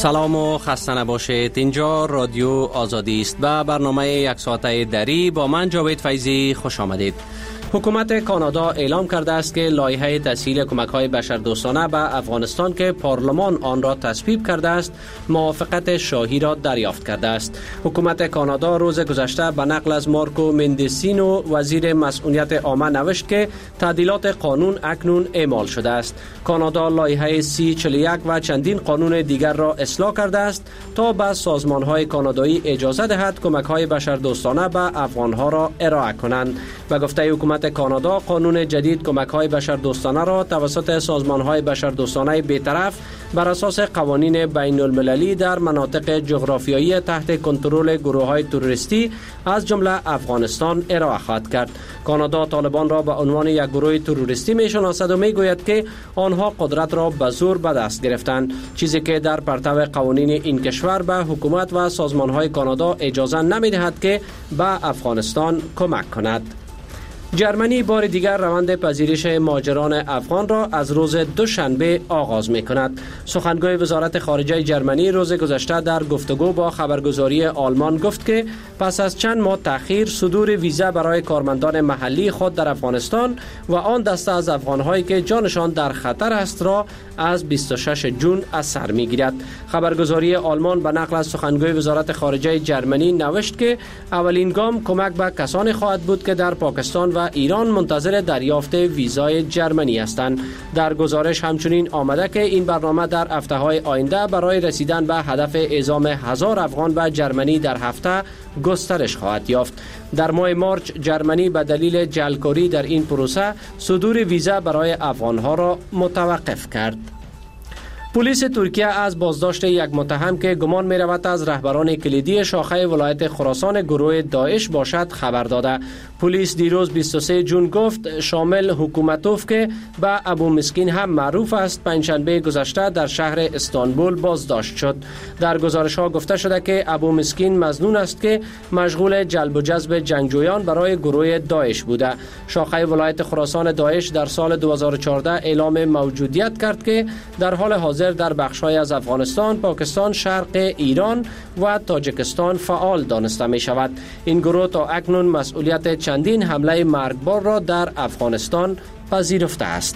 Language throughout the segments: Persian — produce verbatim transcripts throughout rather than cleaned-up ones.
سلام و خسته نباشید. اینجا رادیو آزادی است و برنامه یک ساعته دری با من جاوید فیضی خوش آمدید. حکومت کانادا اعلام کرده است که لایحه تسهیل کمک‌های بشردوستانه به افغانستان که پارلمان آن را تصویب کرده است، موافقت شاهی را دریافت کرده است. حکومت کانادا روز گذشته به نقل از مارکو مندسینو وزیر مسئولیت عامه نوشت که تعدیلات قانون اکنون اعمال شده است. کانادا لایحه سی چهل و یک و چندین قانون دیگر را اصلاح کرده است تا به سازمان‌های کانادایی اجازه دهد کمک‌های بشردوستانه به افغان‌ها را ارائه کنند. به گفته حکومت کانادا، قانون جدید کمک‌های بشردوستانه را توسط سازمان‌های بشردوستانه بی‌طرف بر اساس قوانین بین المللی در مناطق جغرافیایی تحت کنترل گروه‌های تروریستی از جمله افغانستان ارائه خواهد کرد. کانادا طالبان را به عنوان یک گروه تروریستی می‌شناسد و می‌گوید که آنها قدرت را به زور به دست گرفتند، چیزی که در پرتو قوانین این کشور به حکومت و سازمان‌های کانادا اجازه نمی‌دهد که به افغانستان کمک کند. جرمنی بار دیگر روند پذیرش مهاجران افغان را از روز دوشنبه آغاز می کند. سخنگوی وزارت خارجه جرمنی روز گذشته در گفتگو با خبرگزاری آلمان گفت که پس از چند ماه تأخیر صدور ویزا برای کارمندان محلی خود در افغانستان و آن دسته از افغان‌هایی که جانشان در خطر است را از بیست و شش جون از سر می‌گیرد. خبرگزاری آلمان به نقل از سخنگوی وزارت خارجه جرمنی نوشت که اولین گام کمک به کسانی خواهد بود که در پاکستان و ایران منتظر دریافت ویزای جرمنی هستند. در گزارش همچنین آمده که این برنامه در هفته‌های آینده برای رسیدن به هدف اعزام هزار افغان به جرمنی در هفته گسترش خواهد یافت. در ماه مارچ جرمنی به دلیل جعلکاری در این پروسه صدور ویزا برای افغانها را متوقف کرد. پلیس ترکیه از بازداشت یک متهم که گمان می رود از رهبران کلیدی شاخه ولایت خراسان گروه داعش باشد خبر داده. پلیس دیروز بیست و سه جون گفت شامل حکومتوف که به ابو مسکین هم معروف است پنجشنبه گذشته در شهر استانبول بازداشت شد. در گزارش ها گفته شده که ابو مسکین مظنون است که مشغول جلب و جذب جنگجویان برای گروه داعش بوده. شاخه ولایت خراسان داعش در سال دو هزار و چهارده اعلام موجودیت کرد که در حال حاضر در بخش‌های از افغانستان، پاکستان، شرق ایران و تاجیکستان فعال دانسته می شود. این گروه تا اکنون مسئولیت چندین حمله مرگبار را در افغانستان پذیرفته است.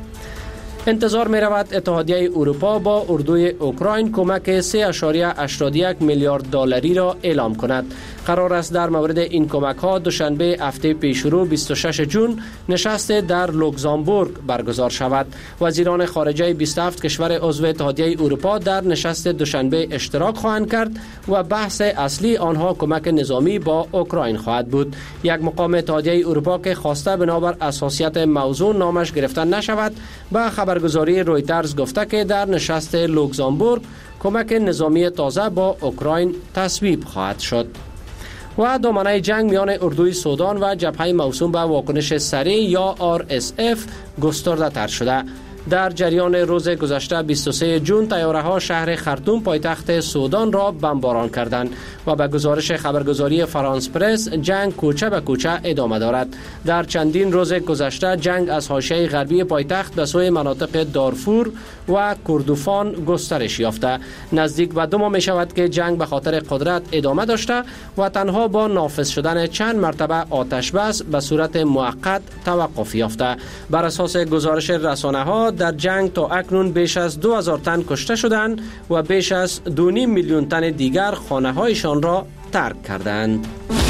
انتظار می رود اتحادیه اروپا با اردوی اوکراین کمک سه اشاریه هشتاد و یک میلیارد دلاری را اعلام کند. قرار است در مورد این کمک ها دوشنبه هفته پیشرو بیست و شش جون نشست در لوکزامبورگ برگزار شود. وزیران خارجه بیست و هفت کشور عضو اتحادیه اروپا در نشست دوشنبه اشتراک خواهند کرد و بحث اصلی آنها کمک نظامی با اوکراین خواهد بود. یک مقام اتحادیه اروپا که خواسته بنابر اساسیت موضوع نامش گرفته نشود به خبرگزاری رویترز گفته که در نشست لوکزامبورگ کمک نظامی تازه با اوکراین تصویب خواهد شد. و دامنه جنگ میان اردوی سودان و جبهه موسوم به واکنش سریع یا آر اس اف گسترده تر شده. در جریان روز گذشته بیست و سه جون طیاره‌ها شهر خرطوم پایتخت سودان را بمباران کردند و به گزارش خبرگزاری فرانس پرس جنگ کوچه به کوچه ادامه دارد. در چندین روز گذشته جنگ از حاشیه غربی پایتخت به سوی مناطق دارفور و کردوفان گسترش یافته. نزدیک به دو ماه می شود که جنگ به خاطر قدرت ادامه داشته و تنها با نافذ شدن چند مرتبه آتش بس به صورت موقت توقف یافته. بر اساس گزارش رسانه‌ها در جنگ تا اکنون بیش از دو هزار تن کشته شدند و بیش از دو و نیم میلیون تن دیگر خانه‌هایشان را ترک کردند.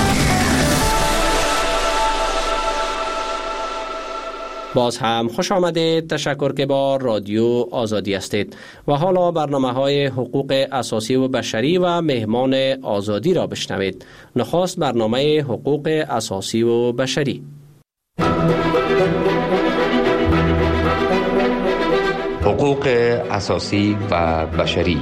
باز هم خوش آمدید. تشکر که با رادیو آزادی هستید و حالا برنامه‌های حقوق اساسی و بشری و مهمان آزادی را بشنوید. نخست برنامه حقوق اساسی و بشری. حقوق اساسی و بشری.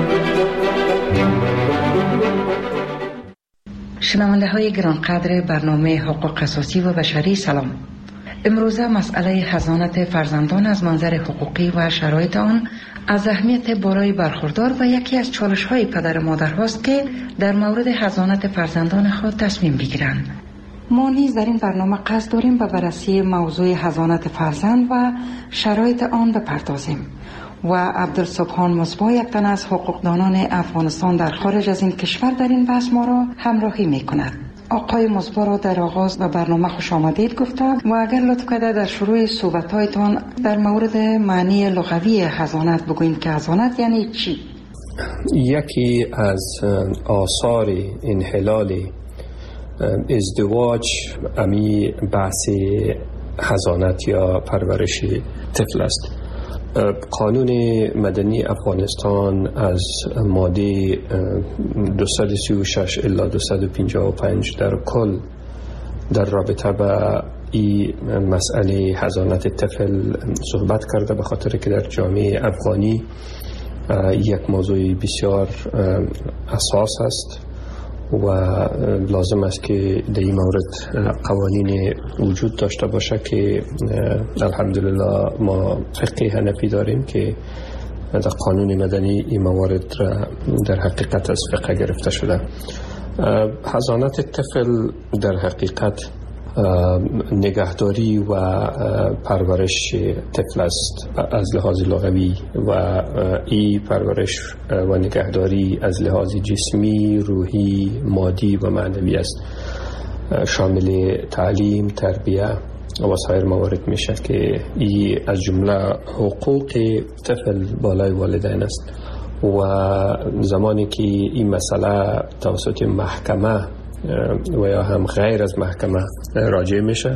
شنونده های گرانقدر برنامه حقوق اساسی و بشری سلام. امروزه مسئله حضانت فرزندان از منظر حقوقی و شرایط آن از اهمیت بالای برخوردار و یکی از چالش های پدر و مادر هاست که در مورد حضانت فرزندان خود تصمیم بگیرند. ما نیز در این برنامه قصد داریم به بررسی موضوع حضانت فرزند و شرایط آن بپردازیم. و عبدالسبحان مصباح یک تن از حقوقدانان افغانستان در خارج از این کشور در این بحث ما را همراهی می کند. آقای مصباح را در آغاز و برنامه خوش آمدید گفتم و اگر لطف کرده در شروع صحبت‌هایتان در مورد معنی لغوی حضانت بگویید که حضانت یعنی چی؟ یکی از آثار انحلال ازدواج امی بحث حضانت یا پرورش طفل است. قانون مدنی افغانستان از ماده دویست و سی و شش الی دویست و پنجاه و پنج در کل در رابطه با این مسئله حضانت طفل صحبت کرده، به خاطر که در جامعه افغانی یک موضوع بسیار اساس است و لازم است که در این مورد قوانین وجود داشته باشه که الحمدلله ما فقه حنفی داریم که در قانون مدنی این موارد را در حقیقت از فقه گرفته شده. حضانت طفل در حقیقت نگهداری و پرورش طفل است از لحاظ لغوی و این پرورش و نگهداری از لحاظ جسمی، روحی، مادی و معنوی است. شامل تعلیم، تربیه و سایر موارد میشه که این از جمله حقوق طفل بالای والدین است و زمانی که این مسئله توسط محکمه و یا هم غیر از محکمه راجع میشه،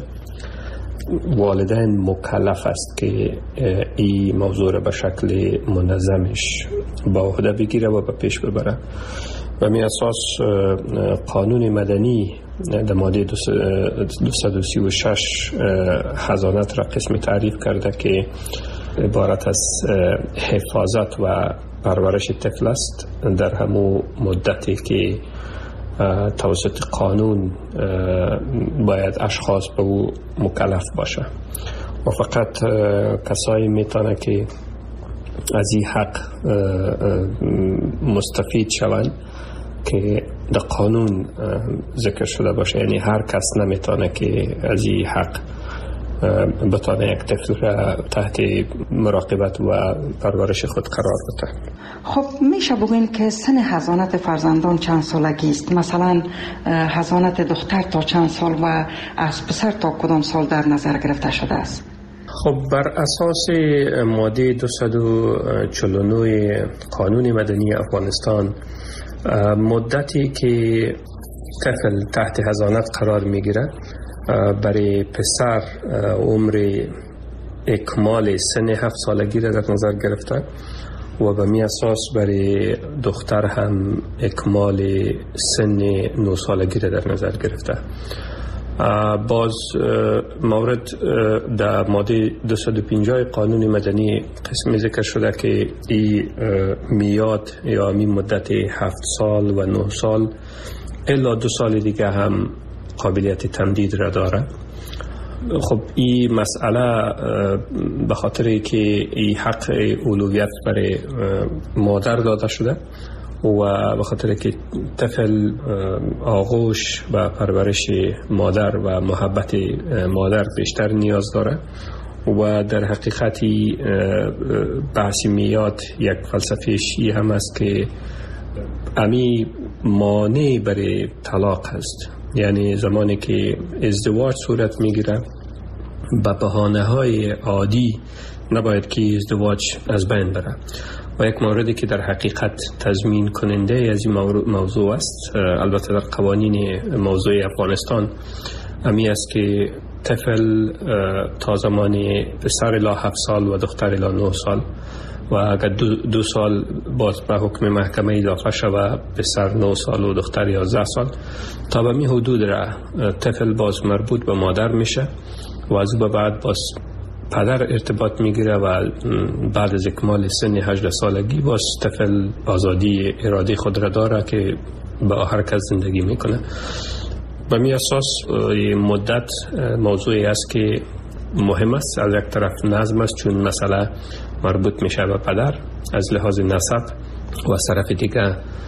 والدین مکلف است که این موضوع را به شکل منظمش با عهده بگیره و به پیش ببره. و می اساس قانون مدنی در ماده دویست و سی و شش حضانت را قسم تعریف کرده که عبارت از حفاظت و پرورش طفل است در همون مدتی که توسط قانون باید اشخاص به او مکلف باشه و فقط کسایی میتونه که از این حق مستفید شوند که در قانون ذکر شده باشه. یعنی هر کس نمیتونه که از این حق بتونه یک طفل را تحت مراقبت و پرورش خود قرار بده. خب میشه بگوین که سن حضانت فرزندان چند سالگی است؟ مثلا حضانت دختر تا چند سال و از پسر تا کدام سال در نظر گرفته شده است؟ خب بر اساس ماده دویست و چهل و نه قانون مدنی افغانستان مدتی که طفل تحت حضانت قرار میگیره برای پسر عمر اکمال سن هفت سالگی را در نظر گرفته و به می اساس برای دختر هم اکمال سن نه سالگی را در نظر گرفته. باز مورد در ماده دویست و پنجاه قانون مدنی قسم ذکر شده که این میاد یا می مدت هفت سال و نه سال الا دو سال دیگه هم قابلیت تمدید را داره. خب این مسئله به خاطر که این حق اولویت برای مادر داده شده و به خاطر که طفل آغوش و پرورش مادر و محبت مادر بیشتر نیاز داره و در حقیقتی بحث میاد یک فلسفه‌ش این هم است که امی مانع برای طلاق است. یعنی زمانی که ازدواج صورت میگیره به بهانه‌های عادی نباید که ازدواج از بین بره و یک موردی که در حقیقت تضمین کننده از این موضوع است، البته در قوانین موضوع افغانستان امی است که طفل تا زمان پسر الی هفت سال و دختر الی نه سال و اگر دو, دو سال باز به حکم محکمه اضافه شود پسر نه سال و دختر یازده سال تا به می حدود را طفل باز مربوط به مادر میشه و از او بعد باز پدر ارتباط میگیره و بعد از اکمال سن هجده سالگی باز طفل آزادی اراده خود را داره که با هر کس زندگی میکنه. به می اساس مدت موضوعی است که مهم است. از یک طرف نظم است چون مسئله مربوط میشه به پدر از لحاظ نسب و از طرف دیگه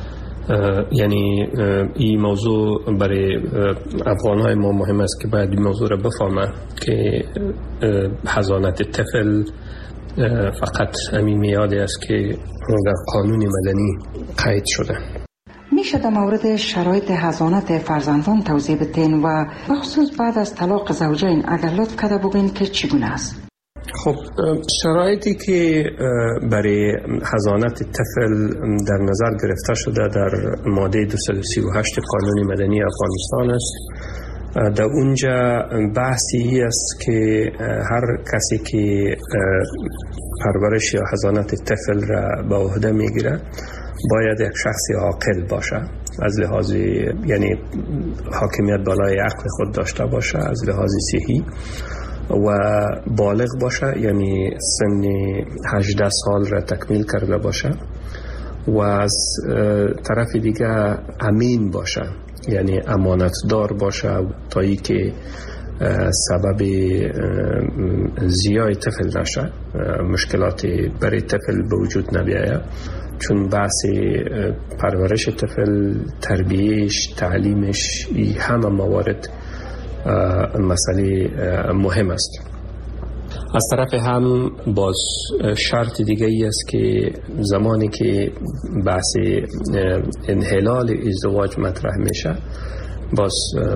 یعنی این موضوع برای افغان‌های ما مهم است که باید این موضوع را بفهمه که حضانت طفل فقط همین میادی است که در قانون مدنی قید شده. میشه در مورد شرایط حضانت فرزندان توضیح بدین و بخصوص بعد از طلاق زوجین اگر لطف کرده بگین که چگونه است؟ خب شرایطی که برای حضانت طفل در نظر گرفته شده در ماده دویست و سی و هشت قانون مدنی افغانستان است. در اونجا بحثی است که هر کسی که پرورش یا حضانت طفل را به عهده میگیره باید یک شخص عاقل باشه، از لحاظ یعنی حاکمیت بالای عقل خود داشته باشه، از لحاظ صحی و بالغ باشه، یعنی سن هجده سال را تکمیل کرده باشه و از طرف دیگه امین باشه، یعنی امانتدار باشه تا ای که سبب زیای طفل نشه، مشکلات برای طفل به وجود نبیاید، چون بحث پرورش طفل، تربیهش، تعلیمش، این همه موارد مسئله مهم است. از طرف هم باز شرط دیگه ای است که زمانی که بحث انحلال ازدواج مطرح میشه باز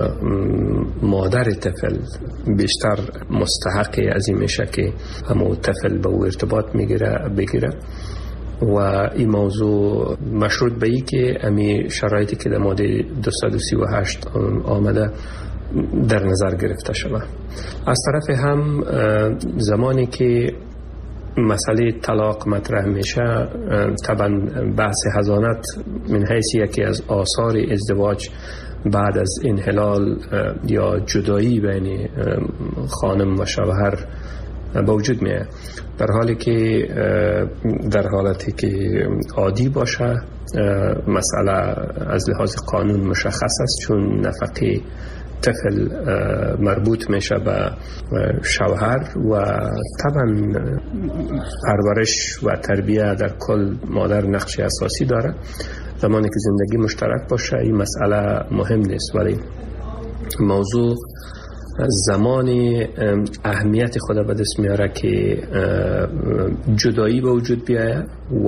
مادر طفل بیشتر مستحق از این میشه که همون طفل به او ارتباط میگیره بگیره و این موضوع مشروط به ای که امی شرایطی که در ماده دویست و سی و هشت آمده در نظر گرفته شده. از طرف هم زمانی که مسئله طلاق مطرح میشه طبعا بحث حضانت من حیث یکی از آثار ازدواج بعد از انحلال یا جدایی بین خانم و شوهر به وجود میاد، در حالی که در حالتی که عادی باشه مسئله از لحاظ قانون مشخص است، چون نفقه طفل مربوط میشه به شوهر و طبعا پرورش و تربیه در کل مادر نقش اساسی داره. زمانی که زندگی مشترک باشه این مسئله مهم نیست، ولی موضوع زمانی اهمیت خود به دست میاره که جدایی به وجود بیاید و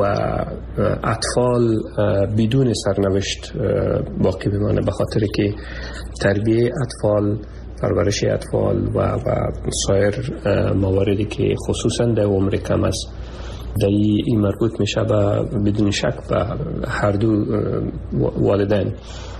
اطفال بدون سرنوشت باقی بمانه، به خاطر که تربیه اطفال، پرورش اطفال و, و سایر مواردی که خصوصا در عمر کم است در این مربوط میشه به بدون شک به هر دو والدین.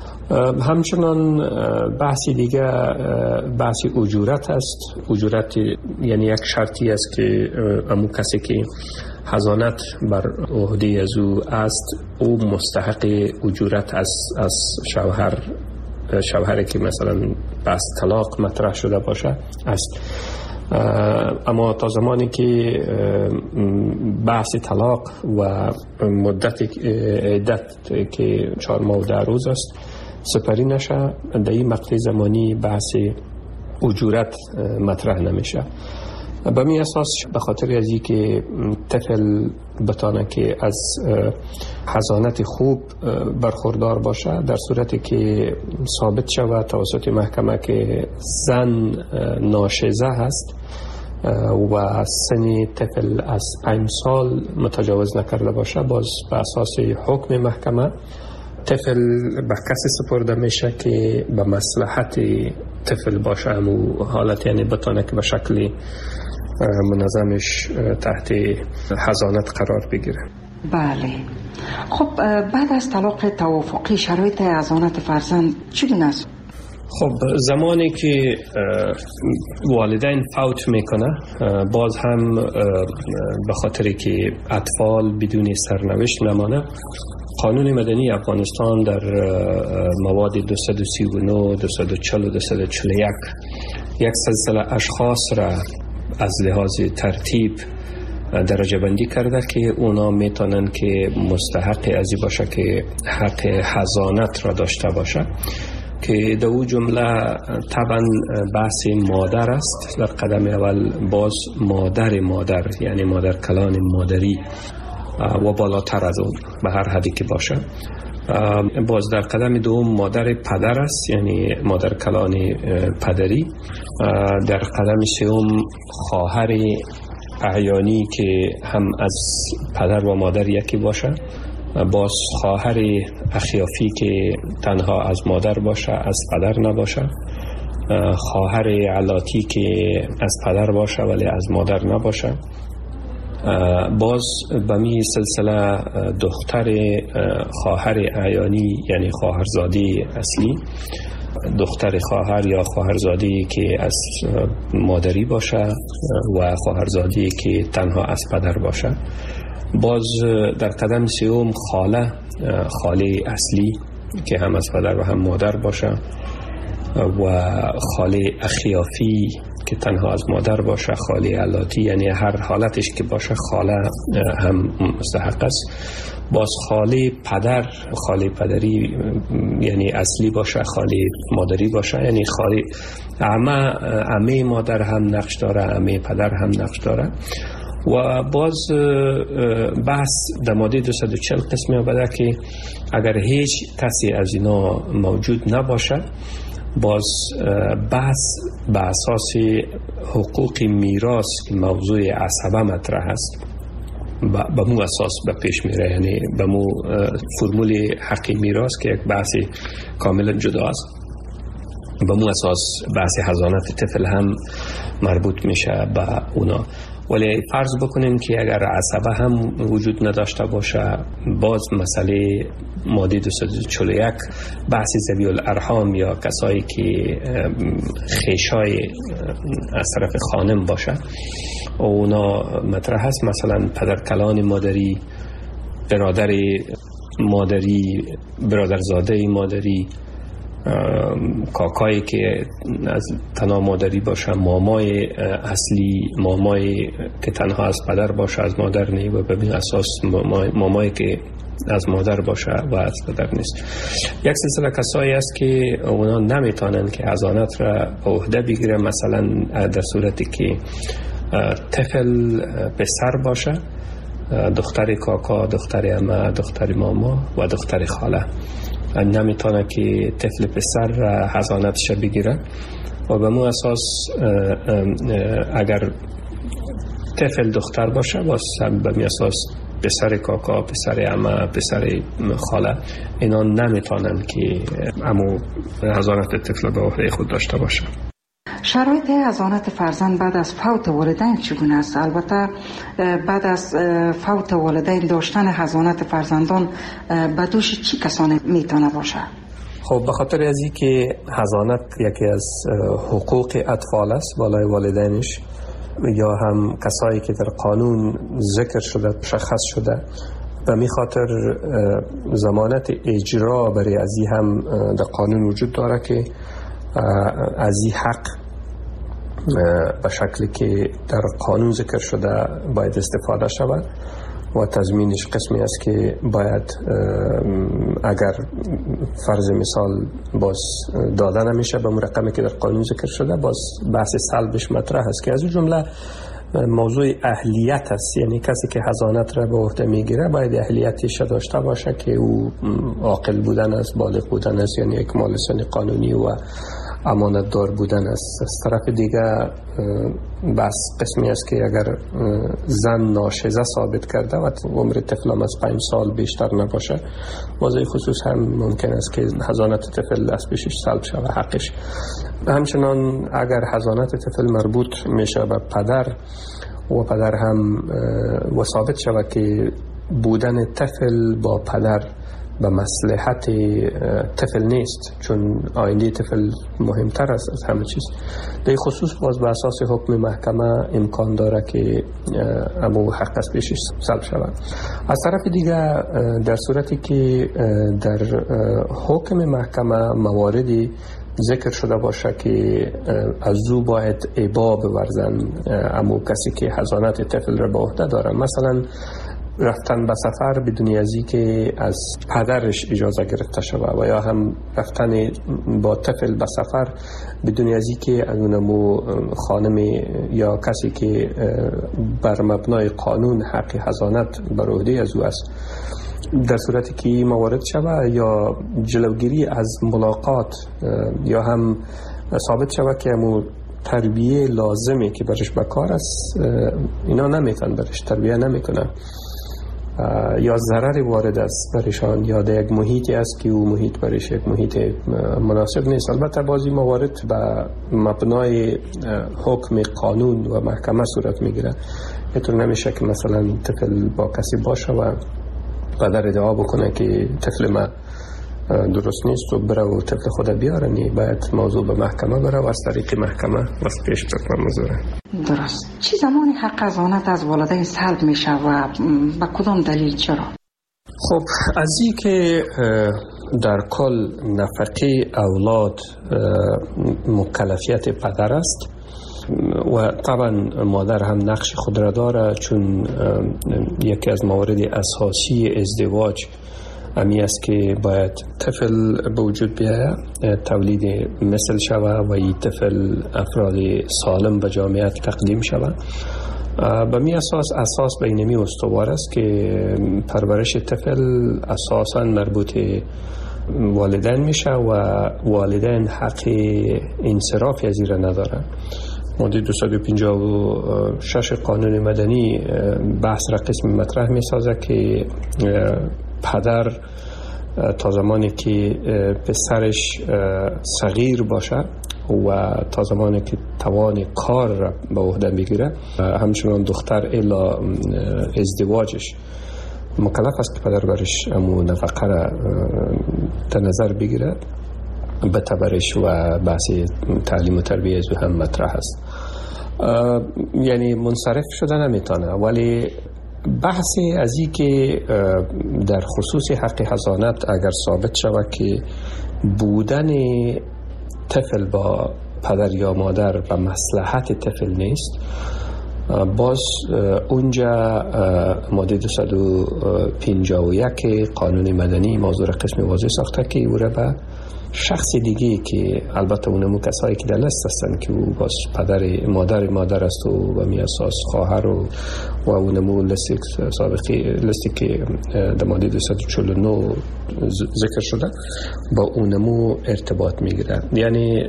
همچنان بحثی دیگه بحث اجورت است. اجورت یعنی یک شرطی است که امو کسی که حضانت بر عهده از او است او مستحق اجورت از از شوهر شوهری که مثلا بحث طلاق مطرح شده باشه است. اما تا زمانی که بحث طلاق و مدت عدت که چهار ماه و ده روز است سپری نشه، در این مقطع زمانی بحث اجورت مطرح نمیشه. به می اساس به خاطر از این که طفل بتانه که از حضانت خوب برخوردار باشه، در صورتی که ثابت شود توسط محکمه که زن ناشزه هست و سن طفل از پنج سال متجاوز نکرده باشه، باز به اساس حکم محکمه طفل به کسی سپرده میشه که به مصلحت طفل باشه، همون حالت یعنی بتانه که به شکل منظمش تحت حضانت قرار بگیره. بله. خب بعد از طلاق توافقی شرایط حضانت فرزند چگونه است؟ خب زمانی که والدین فوت میکنه باز هم به خاطر که اطفال بدون سرنوشت نمانه، قانون مدنی افغانستان در مواد دویست و سی و نه، دویست و چهل و دویست و چهل و یک یک سلسله اشخاص را از لحاظ ترتیب درجه بندی کرده که اونا میتونن که مستحق ازی باشه که حق حضانت را داشته باشه، که در او جمله طبعا بحث مادر است. در قدم اول باز مادر مادر یعنی مادر کلان مادری و بالاتر از اون به هر حدی که باشه، باز در قدم دوم مادر پدر است، یعنی مادر کلان پدری. در قدم سوم خواهر اعیانی که هم از پدر و مادر یکی باشه، باز خواهر اخیافی که تنها از مادر باشه از پدر نباشه، خواهر علاتی که از پدر باشه ولی از مادر نباشه. باز به می سلسله دختر خواهر اعیانی یعنی خواهرزاده اصلی، دختر خواهر یا خواهرزاده که از مادری باشه و خواهرزاده که تنها از پدر باشه. باز در قدم سوم خاله، خاله اصلی که هم از پدر و هم مادر باشه، و خاله اخیافی که تنها از مادر باشه، خاله علاتی یعنی هر حالتش که باشه خاله هم مستحق است. باز خاله پدر، خاله پدری یعنی اصلی باشه، خاله مادری باشه، یعنی خاله عمه، عمه مادر هم نقش داره، عمه پدر هم نقش داره. و باز بحث در ماده دویست و چهل قسمی آمده که اگر هیچ کسی از اینا موجود نباشه، باز بحث به اساس حقوق میراث که موضوع عصبه مطرح است به مو اساس به پیش میره، یعنی به مو فرمول حق میراث که یک بحث کاملا جدا است، به مو اساس بحث حضانت طفل هم مربوط میشه به اونا. ولی فرض بکنیم که اگر عصبه هم وجود نداشته باشه، باز مسئله ماده دویست و چهل و یک بحث ذوی الارحام یا کسایی که خیشای از طرف خانم باشه اونا مطرح هست، مثلا پدرکلان مادری، برادر مادری، برادرزاده مادری، کاکایی که از تنها مادری باشه، مامای اصلی، مامای که تنها از پدر باشه از مادر نه و به این اساس مامای, مامای که از مادر باشه و از پدر نیست. یک سلسله کسایی است که اونا نمیتونن که حضانت را به عهده بگیره، مثلا در صورتی که طفل پسر باشه، دختر کاکا، دختر عمه، دختر ماما و دختر خاله نمیتونه که طفل پسر حضانتش بگیره. و به مو اساس اگر طفل دختر باشه باز به می اساس پسر کاکا، پسر عمه، پسر خاله اینا نمیتونن که امو حضانت طفل به عهده خود داشته باشه. شرایط حضانت فرزند بعد از فوت والدین چگونه است؟ البته بعد از فوت والدین داشتن حضانت فرزندان به دوش چی کسانی میتونه باشه؟ خب به خاطر از این که حضانت یکی از حقوق اطفال است بالای والدینش، یا هم کسایی که در قانون ذکر شده مشخص شده، و می خاطر ضمانت اجرا برای از این هم در قانون وجود داره که از این حق به شکلی که در قانون ذکر شده باید استفاده شود و تضمینش قسمی است که باید اگر فرض مثال باز داده نمیشه به مرقمی که در قانون ذکر شده، باز بحث سلبش مطرح است که از اون جمله موضوع اهلیت است، یعنی کسی که حضانت را به عهده میگیره باید اهلیتش داشته باشه که او عاقل بودن است، بالغ بودن است، یعنی یک مال سن قانونی و امانت دار بودن است. از طرف دیگه بس قسمی است که اگر زن ناشزه ثابت کرده و عمر طفل از پنج سال بیشتر نباشه، موضوع خصوص هم ممکن است که حضانت طفل از پیشش سلب شود حقش. همچنان اگر حضانت طفل مربوط میشه به پدر و پدر هم و ثابت شود که بودن طفل با پدر به مصلحت طفل نیست، چون آینده طفل مهمتر است از همه چیز، در خصوص باز به اساس حکم محکمه امکان داره که امو حق از پیشش سلب شود. از طرف دیگه در صورتی که در حکم محکمه مواردی ذکر شده باشه که از او باید ابا بورزن امو کسی که حضانت طفل را به عهده داره، مثلا رفتن به سفر بدون ازی که از پدرش اجازه گرفته شود، و یا هم رفتن با طفل به سفر بدون ازی که از اونمو خانم یا کسی که بر مبنای قانون حق حضانت بر عهده از او است در صورتی که این موارد شود یا جلوگیری از ملاقات یا هم ثابت شود که همون تربیه لازمه که برش بکار است اینا نمیتون برش تربیه نمیکنن یا ضرر وارد است برشان یا در یک محیطی است که او محیط برش یک محیط مناسب نیست. البته بعضی موارد به مبنای حکم قانون و محکمه صورت میگیره. اینطور نمیشه که مثلا طفل با کسی باشه و پدر ادعا بکنه که طفل ما درست نیست و بره و طفل خود بیاره. نی باید موضوع به محکمه بره و از طریق محکمه واسه پیش بکنه موضوع. درست. چی زمانی حق حضانت از والدین سلب میشه و با کدام دلیل چرا؟ خب از این که در کل نفقه اولاد مکلفیت پدر است و طبعا مادر هم نقش خود را داره، چون یکی از موارد اساسی ازدواج امی است که باید طفل به وجود بیاید، تولید مثل شود و این طفل افراد سالم به جامعه تقدیم شود. به می اساس اساس بینمی استوار است که پرورش طفل اساساً مربوط والدین میشه و والدین حق انصراف از این ندارن. ماده دویست و پنجاه و شش قانون مدنی بحث را قسم مطرح می سازه که پدر تا زمانی که پسرش صغیر باشه و تا زمانی که توان کار را به عهده بگیره، همچنان دختر الا ازدواجش مکلف است که پدر برش امو نفقه را در نظر بگیره. به تبرش و بحث تعلیم و تربیه از هم مطرح است. یعنی منصرف شده نمیتونه، ولی بحثی از این که در خصوص حق حضانت اگر ثابت شود که بودن طفل با پدر یا مادر و مصلحت طفل نیست، باز اونجا ماده دویست و پنجاه و یک قانون مدنی موضوع قسم واضح ساخته که او را به شخص دیگه که البته اونمو کسایی که در لست هستن که او باز پدر مادر مادر است و به می اساس خواهر و و اونمو لستی سابقی لستی که در ماده دویست و چهل و نه ذکر شده با اونمو ارتباط میگیره. یعنی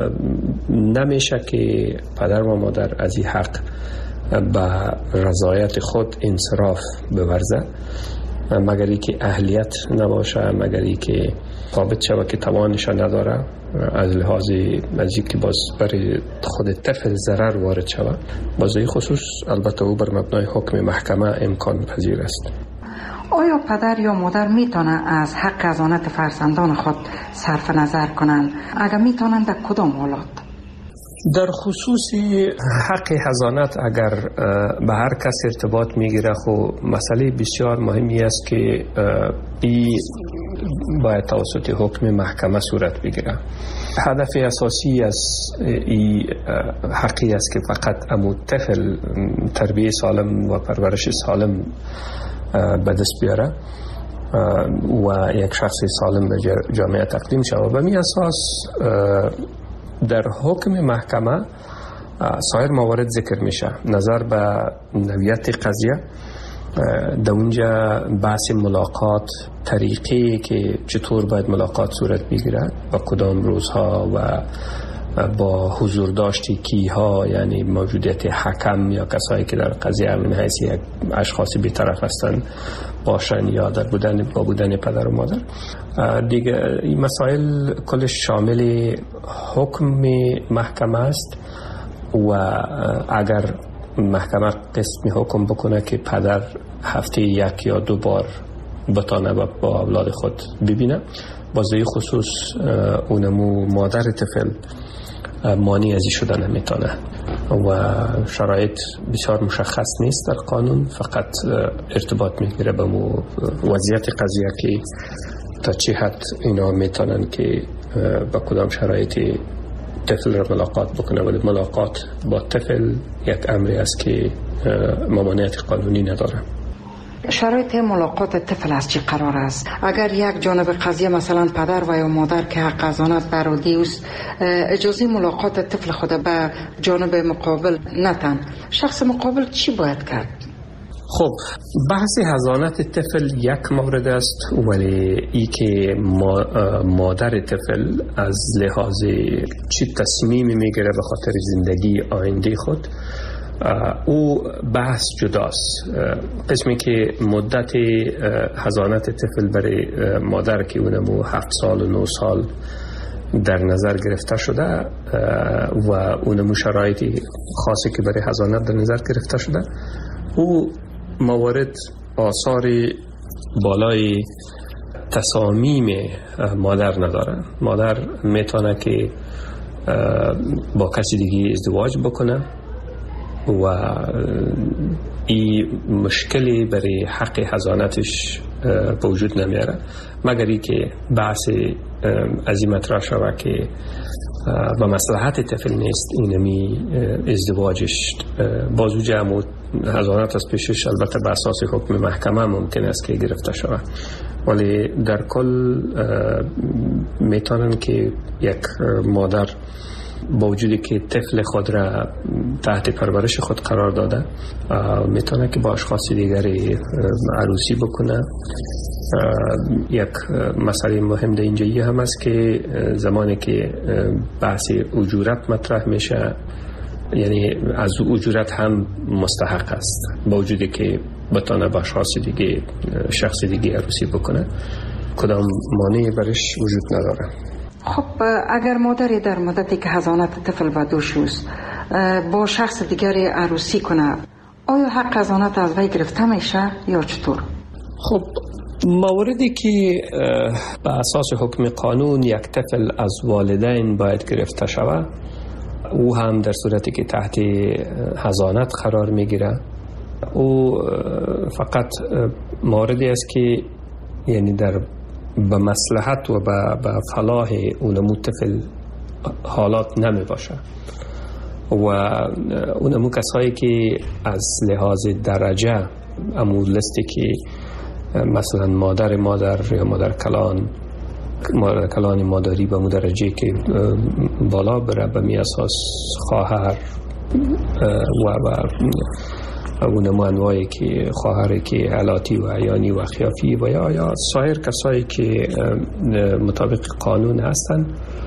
نمیشه که پدر و مادر از این حق به رضایت خود انصراف بورزه مگر ای که اهلیت نباشه، مگر ای که ثابت شود که توانش نداره از لحاظ از که باز برای خود طفل ضرر وارد شود. باز این خصوص البته او بر مبنای حکم محکمه امکان پذیر است. آیا پدر یا مادر میتونه از حق حضانت فرزندان خود صرف نظر کنند؟ اگر میتونند در کدام حالات؟ در خصوص حق حضانت اگر به هر کس ارتباط میگیره، خب مسئله بسیار مهمی است که این باید توسط حکم محکمه صورت بگیره. هدف اساسی از این حقی است که فقط امو طفل تربیه سالم و پرورش سالم به دست بیاره و یک شخص سالم به جامعه تقدیم شود. به می اساس در حکم محکمه سایر موارد ذکر میشه. نظر به نوعیت قضیه، در اونجا بحث ملاقات، طریقی که چطور باید ملاقات صورت بگیرد و کدام روزها و با حضور داشتی کیها، یعنی موجودیت حکم یا کسایی که در قضیه من حیث یک اشخاصی بی‌طرف هستند باشن یا در بودن با بودن پدر و مادر. دیگه این مسائل کلش شامل حکم محکمه است و اگر محکمه قسم حکم بکنه که پدر هفته یک یا دو بار بتانه با اولاد خود ببینه، بازه خصوص اونمو مادر طفل مانی ازی شده نمیتونه و شرایط بسیار مشخص نیست در قانون، فقط ارتباط میگیره به مو وضعیت قضیه که تا چه حد اینا میتونن که با کدام شرایطی طفل را ملاقات بکنه. ولی ملاقات با طفل یک امری است که ممانعت قانونی نداره. شرایط ملاقات طفل از چی قرار است؟ اگر یک جانب قضیه مثلا پدر و یا مادر که حق حضانت برادی است اجازه ملاقات طفل خود به جانب مقابل نتن، شخص مقابل چی باید کرد؟ خب بحث حضانت طفل یک مورد است، ولی ای که مادر طفل از لحاظ چی تصمیمی میگیره به خاطر زندگی آینده خود، او بحث جداست. قسمی که مدت حضانت طفل برای مادر که اونمو هفت سال و نه سال در نظر گرفته شده و اونمو شرایطی خاصی که برای حضانت در نظر گرفته شده، او موارد آثار بالای تصامیم مادر نداره. مادر میتونه که با کسی دیگه ازدواج بکنه و این مشکلی برای حق حضانتش به وجود نمیاره، مگر ای که بحث از این مطرح شود که با مصلحت طفل نیست اینمی ازدواجش بازو جمع حضانت از پیشش، البته به اساس حکم محکمه ممکن است که گرفته شود، ولی در کل میتونن که یک مادر با وجودی که طفل خود را تحت پرورش خود قرار داده میتونه که با اشخاص دیگری عروسی بکنه. یک مسئله مهم در اینجایی هم است که زمانی که بحث اجورت مطرح میشه، یعنی از اجورت هم مستحق است با وجودی که بتونه با اشخاص دیگه شخص دیگه عروسی بکنه، کدام مانعی برش وجود نداره. خب اگر مادری در مدتی که حضانت طفل به دوش است با شخص دیگری عروسی کنه، آیا حق حضانت از وی گرفته میشه یا چطور؟ خب موردی که به اساس حکم قانون یک طفل از والدین باید گرفته شود، او هم در صورتی که تحت حضانت قرار میگیره، او فقط موردی است که یعنی در به مصلحت و به فلاح اونمو طفل حالات نمی باشه و اونمو کسایی که از لحاظ درجه امو لستی که مثلا مادر مادر یا مادر کلان مادر کلان مادری به مو درجه که بالا بره، به می اساس خواهر و و اونمو انواعی که خواهری که علاتی و عیانی و خیافی و یا یا سایر کسایی که مطابق قانون هستن،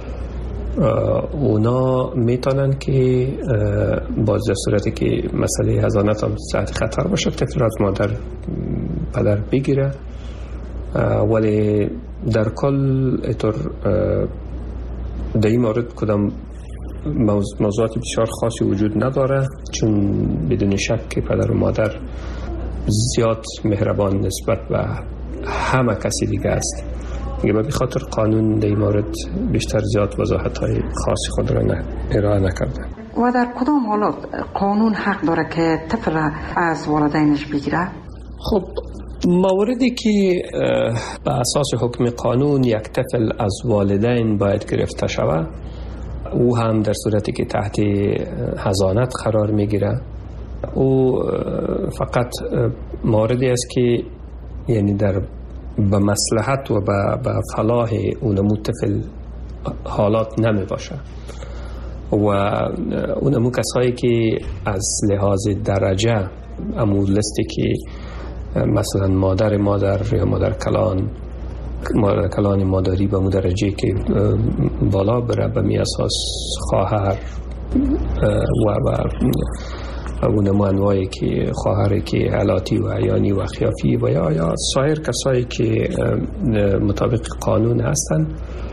اونا میتونن که باز در صورتی که مسئله حضانت هم تحت خطر باشه طفل از مادر پدر بگیره، ولی در کل اطور در این مورد کدام موضوعات بسیار خاصی وجود نداره، چون بدون شک که پدر و مادر زیاد مهربان نسبت به همه کسی دیگه است. دیگه به خاطر قانون در این مورد بیشتر زیاد وضاحت های خاصی خود را نه ارائه نکرده. و در کدام حالات قانون حق داره که طفل از والدینش بگیره؟ خب موردی که به اساس حکم قانون یک طفل از والدین باید گرفته شود، او هم در صورتی که تحت حضانت قرار میگیره، او فقط موردی است که یعنی در به مصلحت و به فلاح اونمو طفل حالات نمی باشه و اونمو کسایی که از لحاظ درجه امو لستی که مثلا مادر مادر یا مادر کلان مادر کلان مادری به مو درجه که بالا بره، به می اساس خواهر و و اونمو انواعی که خواهری که علاتی و عیانی و خیافی و یا یا سایر کسایی که مطابق قانون هستن،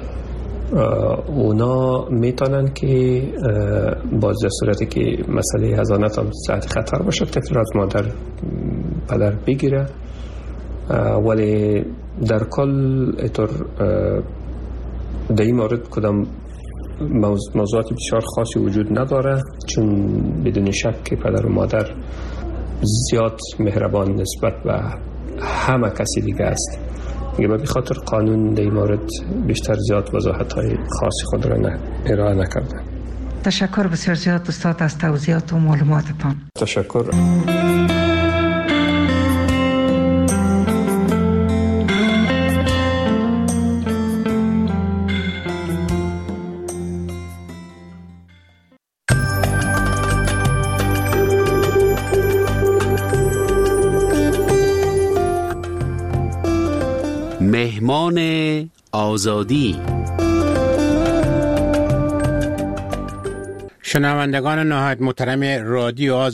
اونا میتونن که باز در صورتی که مسئله حضانت هم تحت خطر باشه طفل از مادر پدر بگیره، ولی در کل اطور در این مورد کدام موضوعات بسیار خاصی وجود نداره، چون بدون شک که پدر و مادر زیاد مهربان نسبت به همه کسی دیگه است. دیگه به خاطر قانون در این مورد بیشتر زیاد وضاحت های خاصی خود را نه ارائه نکرده. تشکر بسیار زیاد استاد از توضیحات و معلوماتتان. تشکر. مهمان آزادی. شنوندگان نهایت محترم رادیو